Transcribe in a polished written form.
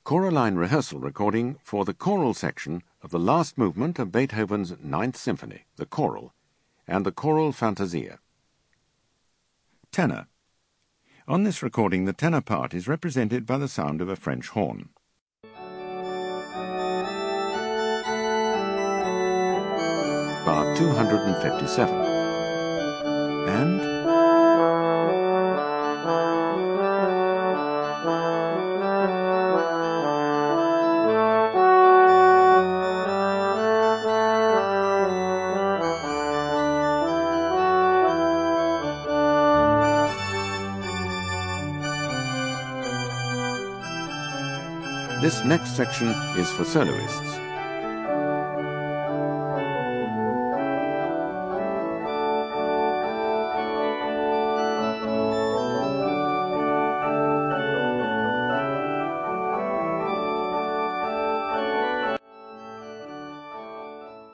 Choraline rehearsal recording for the choral section of the last movement of Beethoven's Ninth Symphony, the choral, and the choral fantasia. Tenor. On this recording, the tenor part is represented by the sound of a French horn. Bar 257. And this next section is for soloists.